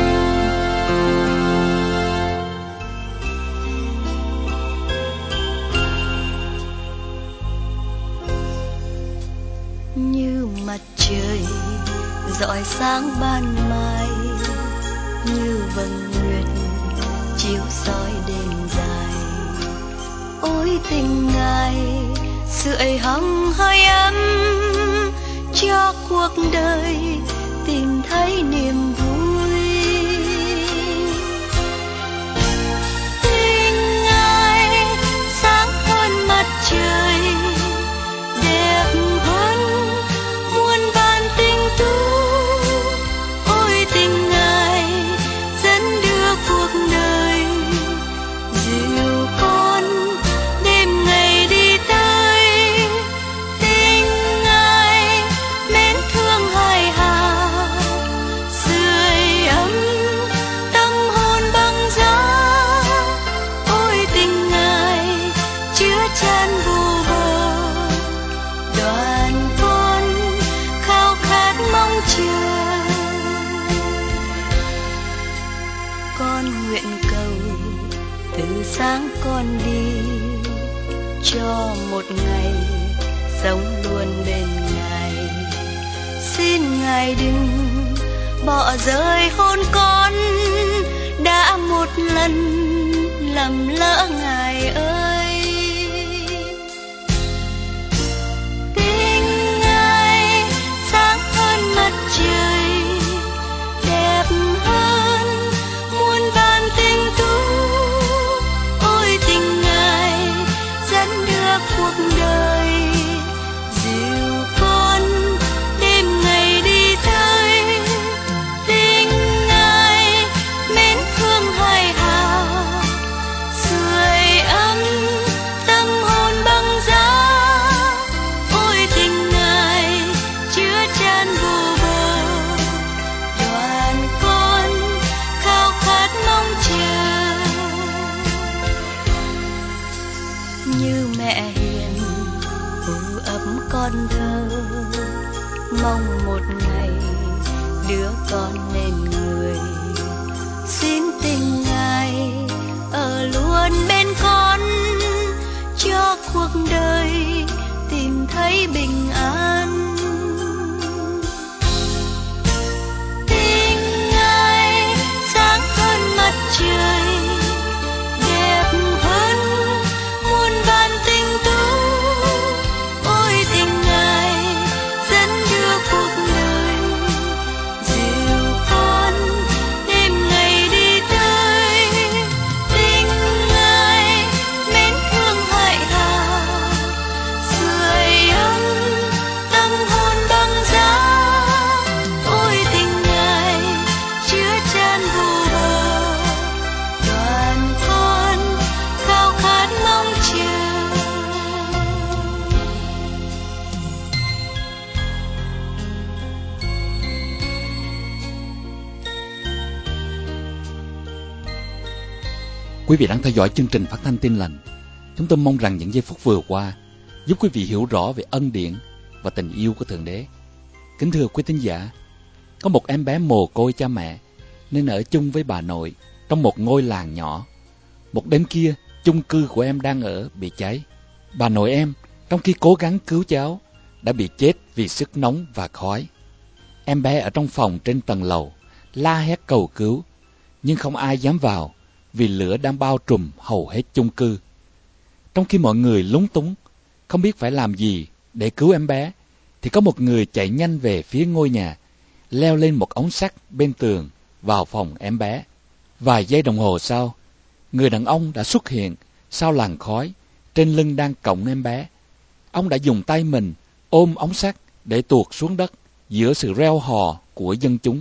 Như mặt trời rọi sáng ban mai, như vầng nguyệt chiếu soi đêm dài. Ôi tình Ngài sưởi hăng hơi ấm cho cuộc đời, tìm thấy niềm vui. Tình Ngài sáng hơn mặt trời, đẹp hơn muôn vàn tinh tú. Ôi tình Ngài dẫn đưa cuộc đời, dìu con đêm ngày đi tới. Tình Ngài mến thương hài hà, xưa đừng bỏ rơi hôn con, đã một lần lầm lỡ Ngài ơi. Tình Ngài sáng hơn mặt trời, đẹp hơn muôn vàn tình tú. Ôi tình Ngài dẫn đưa cuộc đời, dìu con đêm ngày đi tới. Tình Ngài mến thương hài hào, sưởi ấm tâm hồn băng giá. Ôi tình Ngài chứa chan vô bờ, đoàn con khao khát mong chờ. Như mẹ hiền ủ ấm con thơ, mong một ngày đứa con nên người. Xin tình Ngài ở luôn bên con, cho cuộc đời tìm thấy bình an. Tình Ngài sáng hơn mặt trời, đẹp hơn muôn vàn tình tú. Ôi tình Ngài dẫn đưa cuộc đời, dìu con đêm ngày đi tới. Tình Ngài mến thương hài hào, sưởi ấm tâm hồn băng giá. Ôi tình Ngài chứa chan vô bờ, đoàn con khao khát mong chờ. Quý vị đang theo dõi chương trình phát thanh Tin Lành. Chúng tôi mong rằng những giây phút vừa qua giúp quý vị hiểu rõ về ân điển và tình yêu của Thượng Đế. Kính thưa quý thính giả, có một em bé mồ côi cha mẹ nên ở chung với bà nội trong một ngôi làng nhỏ. Một đêm kia, chung cư của em đang ở bị cháy. Bà nội em, trong khi cố gắng cứu cháu, đã bị chết vì sức nóng và khói. Em bé ở trong phòng trên tầng lầu, la hét cầu cứu, nhưng không ai dám vào vì lửa đang bao trùm hầu hết chung cư. Trong khi mọi người lúng túng, không biết phải làm gì để cứu em bé, thì có một người chạy nhanh về phía ngôi nhà, leo lên một ống sắt bên tường vào phòng em bé. Vài giây đồng hồ sau, người đàn ông đã xuất hiện sau làn khói, trên lưng đang cõng em bé. Ông đã dùng tay mình ôm ống sắt để tuột xuống đất giữa sự reo hò của dân chúng.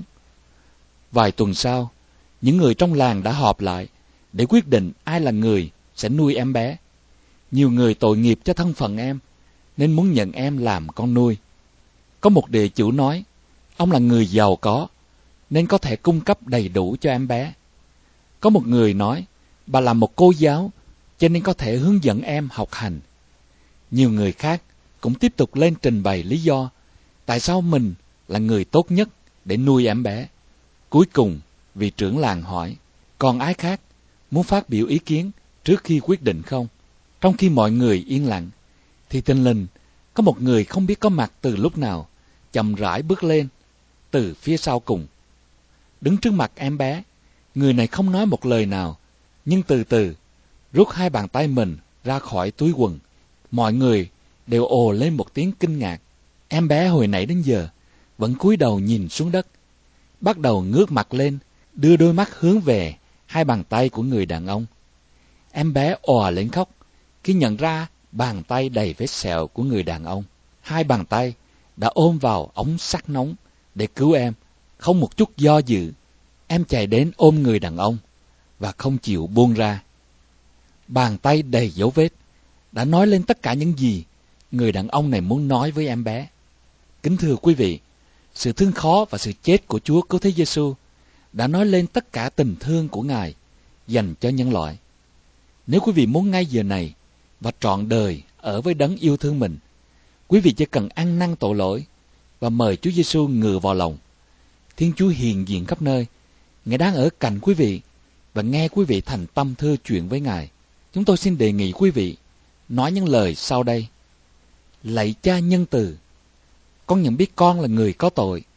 Vài tuần sau, những người trong làng đã họp lại để quyết định ai là người sẽ nuôi em bé. Nhiều người tội nghiệp cho thân phận em nên muốn nhận em làm con nuôi. Có một địa chủ nói ông là người giàu có nên có thể cung cấp đầy đủ cho em bé. Có một người nói bà là một cô giáo cho nên có thể hướng dẫn em học hành. Nhiều người khác cũng tiếp tục lên trình bày lý do tại sao mình là người tốt nhất để nuôi em bé. Cuối cùng, vị trưởng làng hỏi, còn ai khác muốn phát biểu ý kiến trước khi quyết định không? Trong khi mọi người yên lặng, thì thình lình có một người không biết có mặt từ lúc nào, chậm rãi bước lên từ phía sau cùng. Đứng trước mặt em bé, người này không nói một lời nào, nhưng từ từ rút hai bàn tay mình ra khỏi túi quần. Mọi người đều ồ lên một tiếng kinh ngạc. Em bé hồi nãy đến giờ vẫn cúi đầu nhìn xuống đất, bắt đầu ngước mặt lên, đưa đôi mắt hướng về hai bàn tay của người đàn ông. Em bé òa lên khóc khi nhận ra bàn tay đầy vết sẹo của người đàn ông. Hai bàn tay đã ôm vào ống sắt nóng để cứu em. Không một chút do dự, em chạy đến ôm người đàn ông và không chịu buông ra. Bàn tay đầy dấu vết đã nói lên tất cả những gì người đàn ông này muốn nói với em bé. Kính thưa quý vị, sự thương khó và sự chết của Chúa Cứu Thế Giêsu đã nói lên tất cả tình thương của Ngài dành cho nhân loại. Nếu quý vị muốn ngay giờ này và trọn đời ở với Đấng yêu thương mình, quý vị chỉ cần ăn năn tội lỗi và mời Chúa Giêsu ngự vào lòng. Thiên Chúa hiện diện khắp nơi. Ngài đang ở cạnh quý vị và nghe quý vị thành tâm thưa chuyện với Ngài. Chúng tôi xin đề nghị quý vị nói những lời sau đây. Lạy Cha nhân từ, con nhận biết con là người có tội.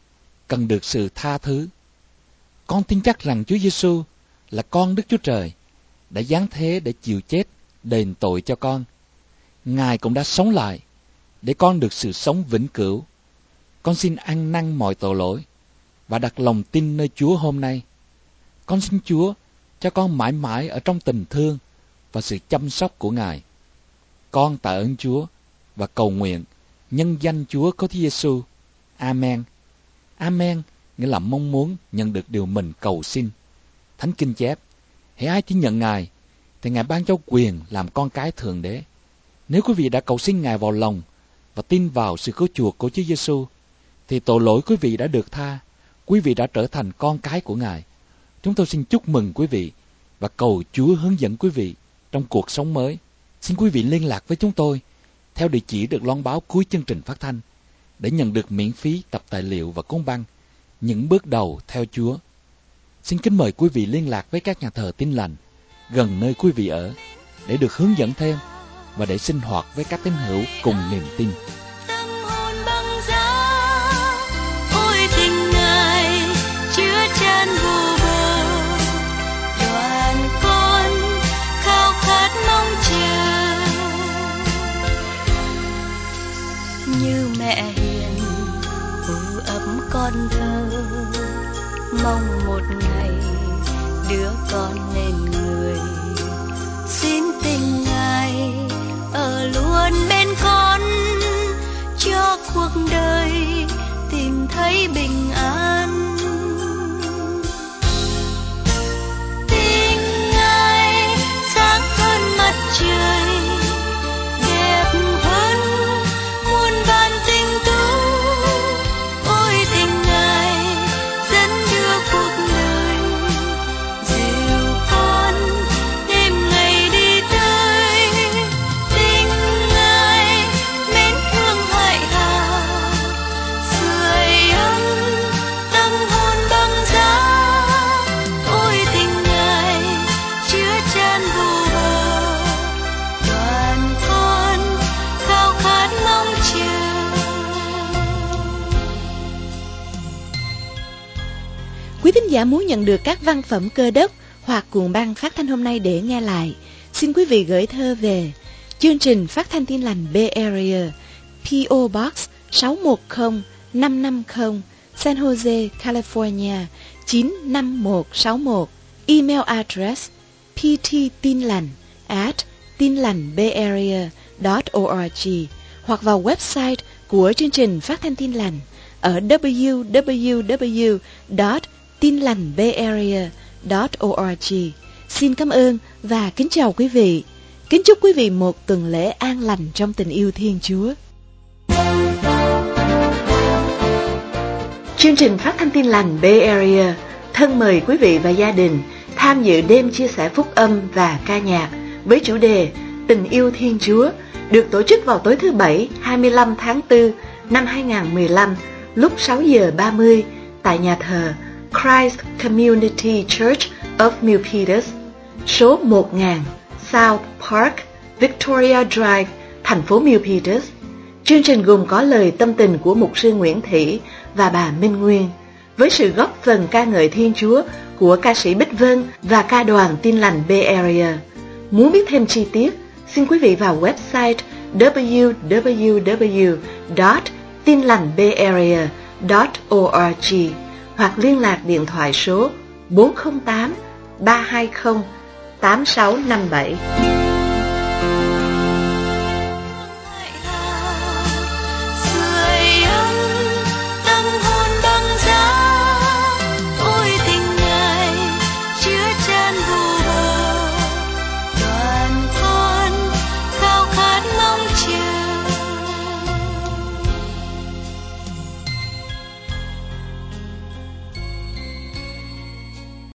cần được sự tha thứ. Con tin chắc rằng Chúa Giêsu là con Đức Chúa Trời, đã giáng thế để chịu chết, đền tội cho con. Ngài cũng đã sống lại, để con được sự sống vĩnh cửu. Con xin ăn năn mọi tội lỗi, và đặt lòng tin nơi Chúa hôm nay. Con xin Chúa cho con mãi mãi ở trong tình thương và sự chăm sóc của Ngài. Con tạ ơn Chúa và cầu nguyện nhân danh Chúa Cứu Thế Giêsu. Amen. Amen nghĩa là mong muốn nhận được điều mình cầu xin. Thánh Kinh chép: hễ ai tin nhận Ngài thì Ngài ban cho quyền làm con cái Thượng Đế. Nếu quý vị đã cầu xin Ngài vào lòng và tin vào sự cứu chuộc của Chúa Giêsu, thì tội lỗi quý vị đã được tha. Quý vị đã trở thành con cái của Ngài. Chúng tôi xin chúc mừng quý vị và cầu Chúa hướng dẫn quý vị trong cuộc sống mới. Xin quý vị liên lạc với chúng tôi theo địa chỉ được loan báo cuối chương trình phát thanh để nhận được miễn phí tập tài liệu và cuốn băng Những bước đầu theo Chúa. Xin kính mời quý vị liên lạc với các nhà thờ Tin Lành gần nơi quý vị ở để được hướng dẫn thêm và để sinh hoạt với các tín hữu cùng niềm tin. Tâm hồn băng giá, ôi tình Ngài chứa chan vô bờ. Đoàn con khao khát mong chờ, như mẹ hiền ủ ấm con thơ, mong một ngày đứa con nên người. Xin tình Ngài ở luôn bên con, cho cuộc đời tìm thấy bình an. Tình Ngài sáng hơn mặt trời, đẹp hơn muôn vàn tinh tú. Ôi tình Ngài dẫn đưa cuộc đời, dìu con đêm ngày đi tới. Tình Ngài mến thương hại hà, sưởi ấm tâm hồn băng giá. Ôi tình Ngài chứa chan vô bờ, đoàn con khao khát mong chờ. Quý thính giả muốn nhận được các văn phẩm Cơ Đốc hoặc cuộn băng phát thanh hôm nay để nghe lại, xin quý vị gửi thơ về chương trình Phát thanh Tin Lành Bay Area, P.O. Box 610550, San Jose, California 95161. Email address pttinlành@tinlành.bayarea.org, hoặc vào website của chương trình Phát thanh Tin Lành ở www.tinlành.bayarea.org. Xin cảm ơn và kính chào quý vị. Kính chúc quý vị một tuần lễ an lành trong tình yêu Thiên Chúa. Chương trình Phát thanh Tin Lành Bay Area thân mời quý vị và gia đình tham dự đêm chia sẻ phúc âm và ca nhạc với chủ đề Tình yêu Thiên Chúa, được tổ chức vào tối thứ Bảy 25 tháng 4 năm 2015 lúc 6 giờ 30 tại nhà thờ Christ Community Church of Milpitas, số 1000 South Park, Victoria Drive, thành phố Milpitas. Chương trình gồm có lời tâm tình của mục sư Nguyễn Thị và bà Minh Nguyên, với sự góp phần ca ngợi Thiên Chúa của ca sĩ Bích Vân và ca đoàn Tin Lành Bay Area. Muốn biết thêm chi tiết, xin quý vị vào website www.tinlành.bayarea.org hoặc liên lạc điện thoại số 408 320 8657.